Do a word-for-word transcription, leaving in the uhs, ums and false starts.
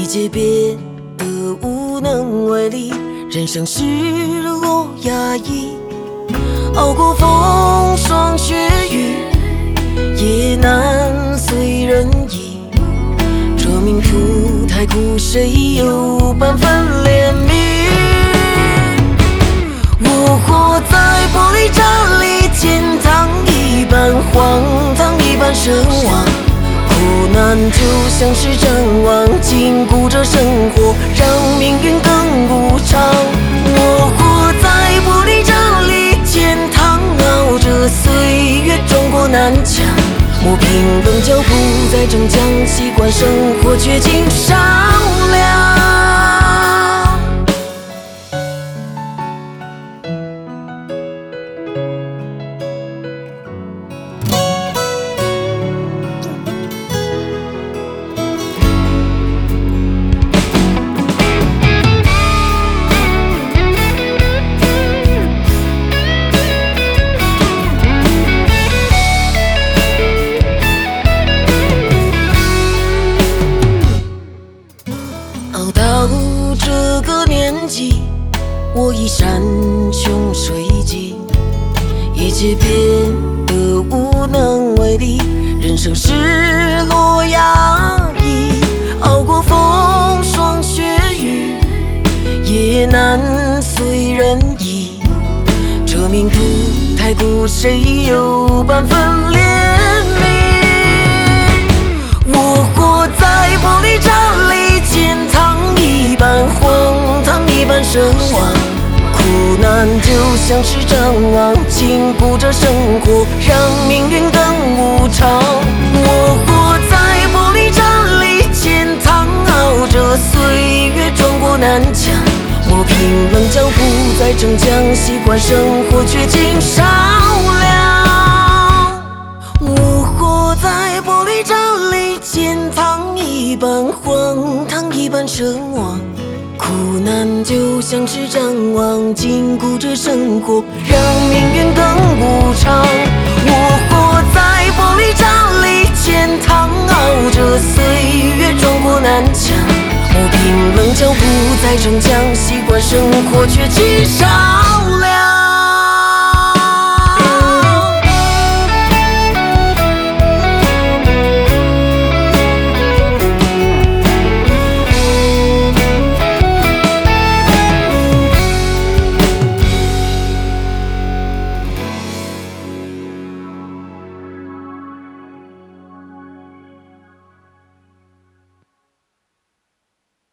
切变得无能为力，人生失落压抑，熬过风霜雪雨，也难随人意。这命途太苦，谁有半分怜悯？我活在玻璃渣里，天堂一般，荒唐一般神往。苦难就像是张望，禁锢着生活，让命运更无常。我活在玻璃渣里，天堂熬着岁月，壮阔南墙。磨平棱角，不再逞强，习惯生活却经商量。熬到这个年纪，我已山穷水尽，一切变得无能为力，人生失落压抑，熬过风霜雪雨，也难随人意。这命途太苦，谁有半分怜悯？我活在玻璃渣里，天堂一般，荒唐一般神往。苦难就像是张望，禁锢着生活，让命运更无常。我活在玻璃渣里，天堂熬着岁月，壮阔南墙。磨平棱角，不再逞强，习惯生活却经商量。我活在玻璃渣里，天堂一般，荒唐一般神往。苦难就像是张望，禁锢着生活，让命运更无常。我活在玻璃渣里，天堂熬着岁月，壮阔南墙。磨平棱角，不再逞强，习惯生活却经商量。